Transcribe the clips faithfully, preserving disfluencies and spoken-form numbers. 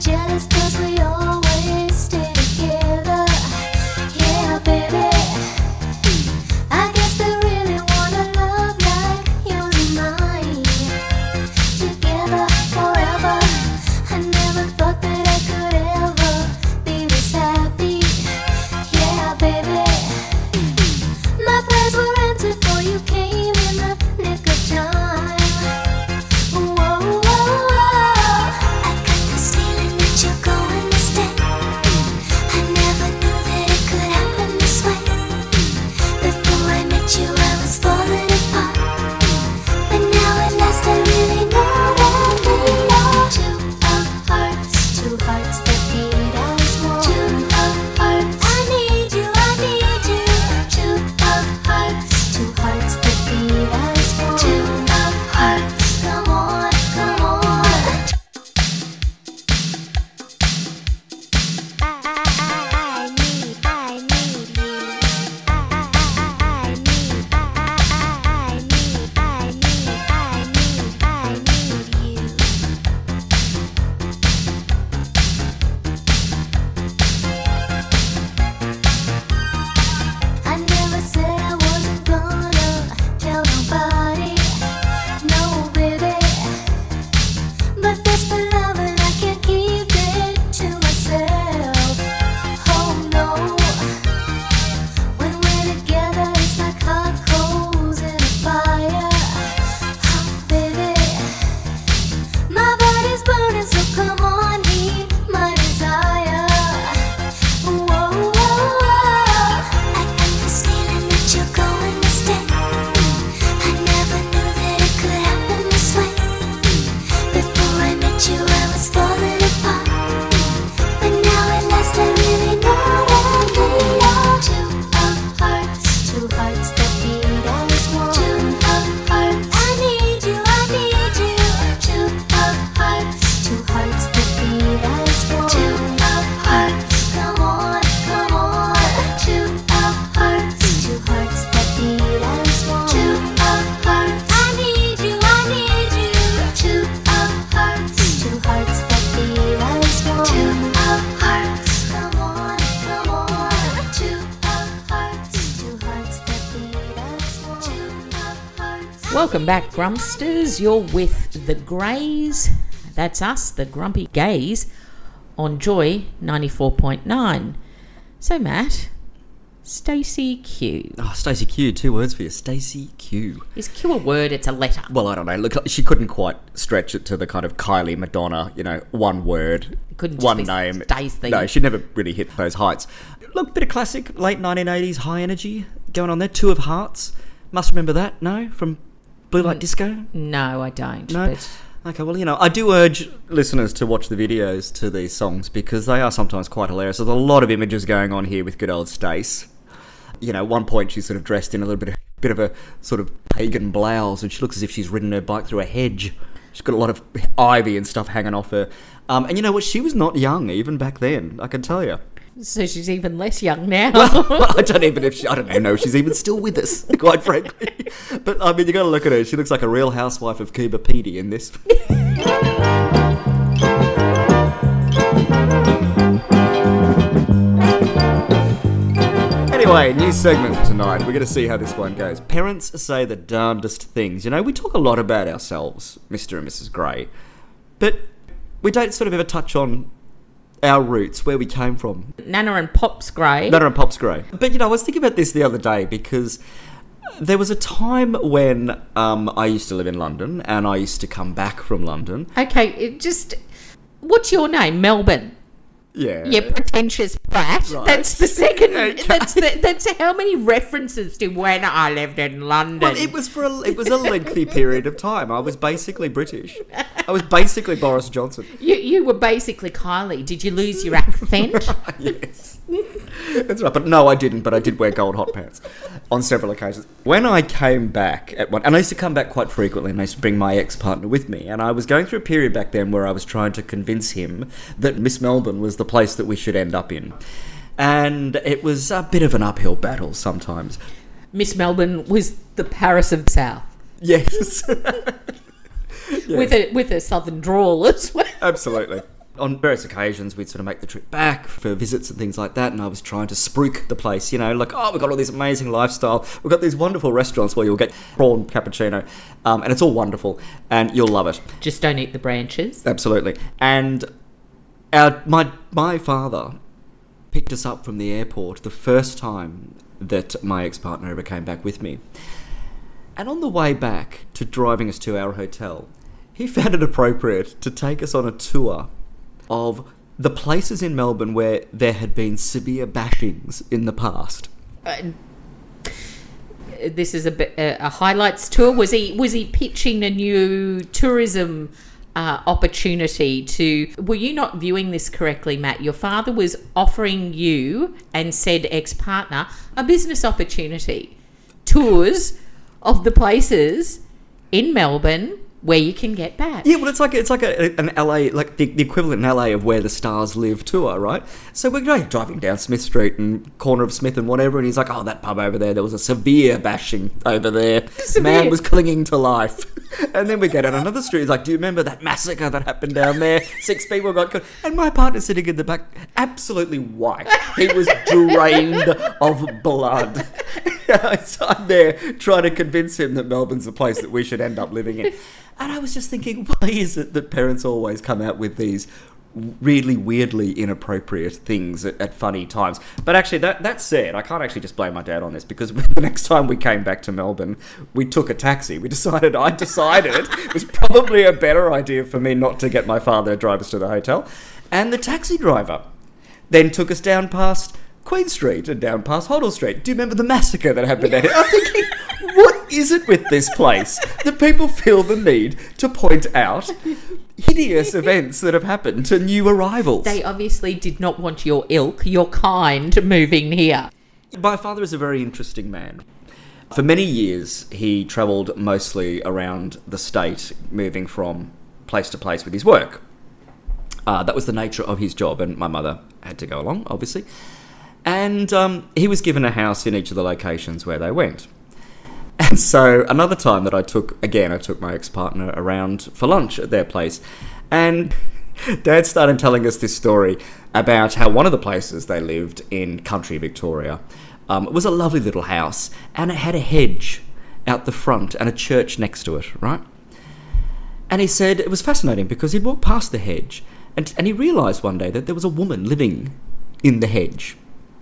jealous 'cause we always stay together. Yeah, baby, I guess they really want a love like yours and mine. Together forever, I never thought that I could ever be this happy. Yeah, baby, my prayers were answered for you came in the nick of time. Whoa, whoa, whoa. I got this feeling that you're going to stay. I never knew that it could happen this way. Before I met you, I was falling apart, but now at last I really know that we are two of hearts, two hearts that beat as one. Two of hearts, I need you, I need you. Two of hearts, two hearts that beat as one. Two of hearts, come on, come on. I, I, I need, I need you. I, I, I need, I, I, I need, I need, I need, I need you. I never said I wasn't gonna tell nobody, no baby, but this for love and I can't keep it to myself. Oh no, when we're together it's like hot coals in a fire. Oh baby, my body's burning, so come on, heat my desire. Whoa, whoa, whoa. I got this feeling that you're going to stay. I never knew that it could happen this way. Before I met you, I was falling apart, but now at last I really know that we are two of hearts, two hearts that beat as one. Two of hearts, I need you, I need you. Two of hearts, two hearts that beat as one. Two of hearts, come on, come on. Two of hearts, two hearts that beat as one. Two of hearts, I need you, I need you. Two of hearts, two hearts that beat as one. Two of hearts, come on, come on. Two of hearts, two hearts that beat as one. Two of hearts. Welcome back, Grumpsters. You're with the Greys. That's us, the Grumpy Gays, on Joy ninety-four point nine. So, Matt, Stacey Q. Oh, Stacey Q, two words for you. Stacey Q. Is Q a word? It's a letter. Well, I don't know. Look, she couldn't quite stretch it to the kind of Kylie Madonna, you know, one word, Couldn't just one be name. Stacey. No, she never really hit those heights. Look, bit of classic, late nineteen eighties, high energy going on there. Two of Hearts. Must remember that, no? From Blue Light Disco? No, I don't. No? But Okay, well, you know, I do urge listeners to watch the videos to these songs because they are sometimes quite hilarious. There's a lot of images going on here with good old Stace. You know, at one point she's sort of dressed in a little bit of, bit of a sort of pagan blouse and she looks as if she's ridden her bike through a hedge. She's got a lot of ivy and stuff hanging off her. Um, and you know what? She was not young even back then, I can tell you. so she's even less young now. Well, I don't even if she, I don't even know if she's even still with us, quite frankly. But I mean, you got to look at her. She looks like a real housewife of Cuba Petey in this. Anyway, new segment for tonight. We're going to see how this one goes. Parents say the darndest things. You know, we talk a lot about ourselves, Mister and Missus Grey, but we don't sort of ever touch on our roots, where we came from. Nana and Pops Grey. Nana and Pops Grey. But, you know, I was thinking about this the other day because there was a time when um, I used to live in London and I used to come back from London. Okay, it just... What's your name? Melbourne. Yeah. You pretentious brat. Right. That's the second... Okay. That's the, that's how many references to when I lived in London. Well, it was for a, it was a lengthy period of time. I was basically British. I was basically Boris Johnson. You you were basically Kylie. Did you lose your accent? Yes. That's right. But no, I didn't. But I did wear gold hot pants on several occasions. When I came back at one, and I used to come back quite frequently, and I used to bring my ex-partner with me, and I was going through a period back then where I was trying to convince him that Miss Melbourne was the place that we should end up in. And it was a bit of an uphill battle sometimes. Miss Melbourne was the Paris of the South. Yes. Yeah. With a with a southern drawl as well. Absolutely. On various occasions, we'd sort of make the trip back for visits and things like that, and I was trying to spruik the place, you know, like, oh, we've got all this amazing lifestyle. We've got these wonderful restaurants where you'll get prawn cappuccino, um, and it's all wonderful, and you'll love it. Just don't eat the branches. Absolutely. And our, my my father picked us up from the airport the first time that my ex-partner ever came back with me. And on the way back to driving us to our hotel, he found it appropriate to take us on a tour of the places in Melbourne where there had been severe bashings in the past. Uh, this is a, bit, uh, a highlights tour. Was he was he pitching a new tourism uh, opportunity to? Were you not viewing this correctly, Matt? Your father was offering you and said ex-partner a business opportunity, tours of the places in Melbourne where you can get back. Yeah, well, it's like it's like a, an L A, like the, the equivalent in L A of Where the Stars Live tour, right? So we're going driving down Smith Street and corner of Smith and whatever, and he's like, "Oh, that pub over there, there was a severe bashing over there. Severe. Man was clinging to life." And then we get on another street. He's like, "Do you remember that massacre that happened down there? Six people got killed." And my partner's sitting in the back, absolutely white. He was drained of blood. So I'm there trying to convince him that Melbourne's the place that we should end up living in. And I was just thinking, why is it that parents always come out with these really weirdly inappropriate things at, at funny times? But actually, that that said, I can't actually just blame my dad on this, because the next time we came back to Melbourne, we took a taxi. We decided, I decided it was probably a better idea for me not to get my father to drive us to the hotel. And the taxi driver then took us down past Queen Street and down past Hoddle Street. Do you remember the massacre that happened there? I'm thinking, what is it with this place that people feel the need to point out hideous events that have happened to new arrivals? They obviously did not want your ilk, your kind, moving here. My father is a very interesting man. For many years, he travelled mostly around the state, moving from place to place with his work. Uh, that was the nature of his job, and my mother had to go along, obviously. And um, he was given a house in each of the locations where they went. And so another time that I took, again, I took my ex-partner around for lunch at their place. And Dad started telling us this story about how one of the places they lived in country Victoria um, was a lovely little house. And it had a hedge out the front and a church next to it, right? And he said it was fascinating because he'd walked past the hedge and, and he realised one day that there was a woman living in the hedge.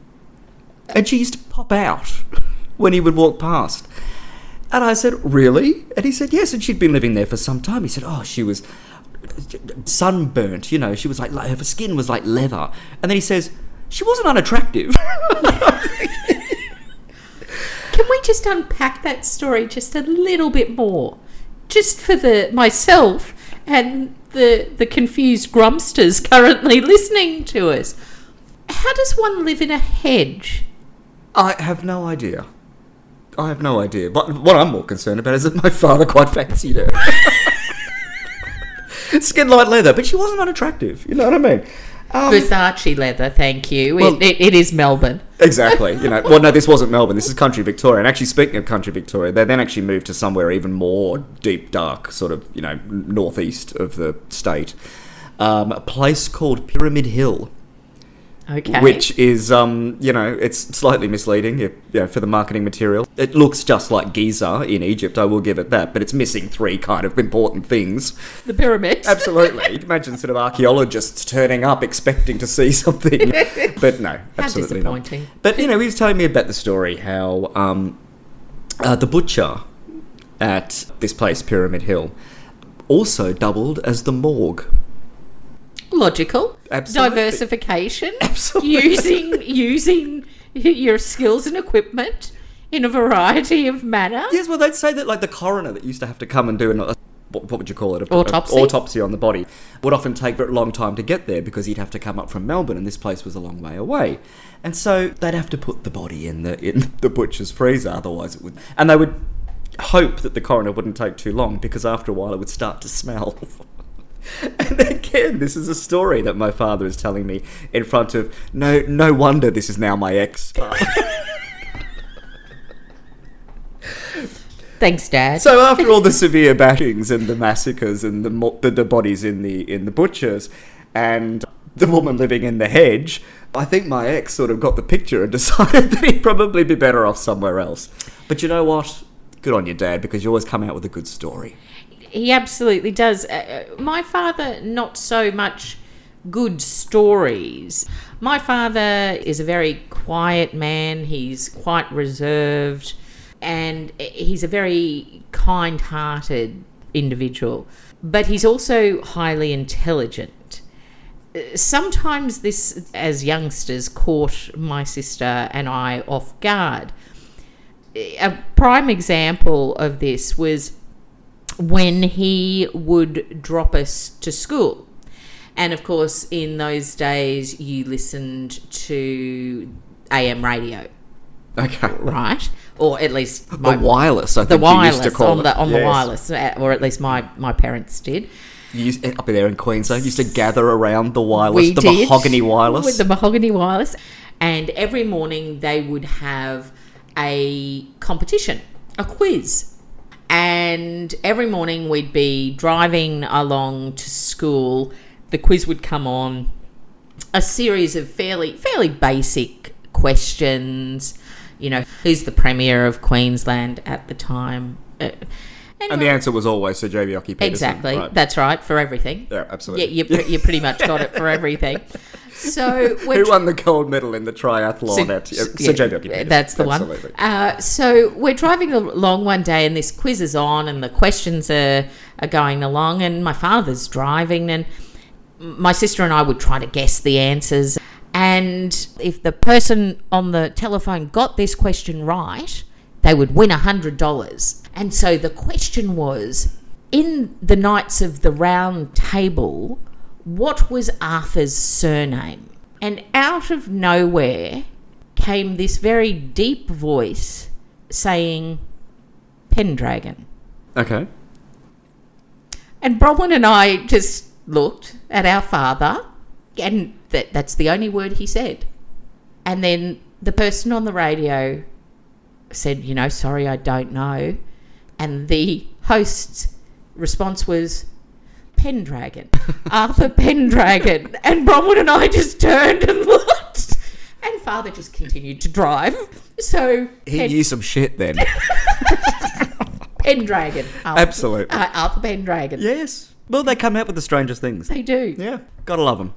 And she used to pop out when he would walk past. And I said, really? And he said, yes. And she'd been living there for some time. He said, oh, she was sunburnt, you know. She was like, her skin was like leather. And then he says, she wasn't unattractive. Can we just unpack that story just a little bit more? Just for the myself and the, the confused grumsters currently listening to us. How does one live in a hedge? I have no idea. I have no idea. But what I'm more concerned about is that my father quite fancied her. Skin like leather, but she wasn't unattractive. You know what I mean? Um, Versace leather, thank you. Well, it, it, it is Melbourne. Exactly. You know. Well, no, this wasn't Melbourne. This is country Victoria. And actually, speaking of country Victoria, they then actually moved to somewhere even more deep, dark, sort of, you know, northeast of the state. Um, a place called Pyramid Hill. Okay. Which is, um, you know, it's slightly misleading you know, for the marketing material. It looks just like Giza in Egypt, I will give it that, but it's missing three kind of important things. The pyramids. Absolutely. You can imagine sort of archaeologists turning up expecting to see something. But no, absolutely how not. disappointing. But, you know, he was telling me about the story how um, uh, the butcher at this place, Pyramid Hill, also doubled as the morgue. Logical. Absolutely. Diversification. Absolutely. Using using your skills and equipment in a variety of manner. Yes, well, they'd say that, like, the coroner that used to have to come and do an, a, what, what would you call it? A, Autopsy. A, autopsy on the body would often take a long time to get there because he'd have to come up from Melbourne and this place was a long way away. And so they'd have to put the body in the in the butcher's freezer, otherwise it would... And they would hope that the coroner wouldn't take too long because after a while it would start to smell. And again, this is a story that my father is telling me in front of... No, no wonder this is now my ex. Thanks, Dad. So after all the severe bashings and the massacres and the, mo- the the bodies in the in the butchers, and the woman living in the hedge, I think my ex sort of got the picture and decided that he'd probably be better off somewhere else. But you know what? Good on you, Dad, because you always come out with a good story. He absolutely does. Uh, my father, not so much good stories. My father is a very quiet man. He's quite reserved, and he's a very kind-hearted individual. But he's also highly intelligent. Sometimes this, as youngsters, caught my sister and I off guard. A prime example of this was when he would drop us to school. And of course, in those days, you listened to A M radio. Okay. Right? Or at least... The my, wireless, I the think wireless, you used to call on it. the On Yes. the wireless, or at least my, my parents did. You used, up there in Queensland, you used to gather around the wireless, We the did, mahogany wireless. With the mahogany wireless. And every morning they would have a competition, a quiz. And every morning we'd be driving along to school. The quiz would come on. A series of fairly fairly basic questions. You know, who's the Premier of Queensland at the time? Uh, And the answer was always Sir J B Ockie Peterson. Exactly. Right. That's right, for everything. Yeah, absolutely. Yeah, you, pre- you pretty much got it for everything. So we're Who tr- won the gold medal in the triathlon So- at so- Sir yeah, J B Ockie Peterson? That's the Absolutely. one. Uh, so we're driving along one day and this quiz is on and the questions are, are going along and my father's driving and my sister and I would try to guess the answers. And if the person on the telephone got this question right, they would win one hundred dollars. And so the question was, in the Knights of the Round Table, what was Arthur's surname? And out of nowhere came this very deep voice saying, Pendragon. Okay. And Bronwyn and I just looked at our father, and that, that's the only word he said. And then the person on the radio said, you know, sorry, I don't know. And the host's response was, Pendragon. Arthur Pendragon. And Bronwyn and I just turned and looked. And father just continued to drive. So He Pen- knew some shit then. Pendragon. Arthur, Absolutely. Uh, Arthur Pendragon. Yes. Well, they come out with the strangest things. They do. Yeah. Gotta love them.